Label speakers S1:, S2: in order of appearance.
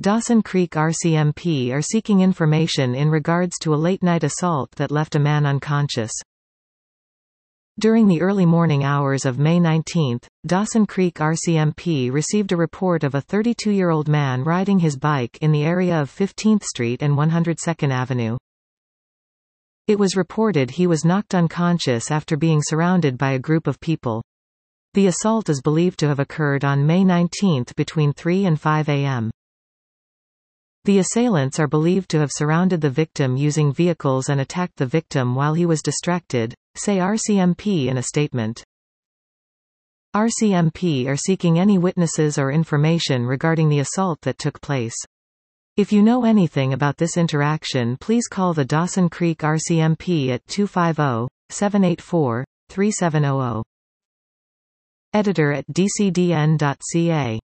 S1: Dawson Creek RCMP are seeking information in regards to a late-night assault that left a man unconscious. During the early morning hours of May 19, Dawson Creek RCMP received a report of a 32-year-old man riding his bike in the area of 15th Street and 102nd Avenue. It was reported he was knocked unconscious after being surrounded by a group of people. The assault is believed to have occurred on May 19 between 3 and 5 a.m. The assailants are believed to have surrounded the victim using vehicles and attacked the victim while he was distracted, say RCMP in a statement. RCMP are seeking any witnesses or information regarding the assault that took place. If you know anything about this interaction, please call the Dawson Creek RCMP at 250-784-3700. Editor at dcdn.ca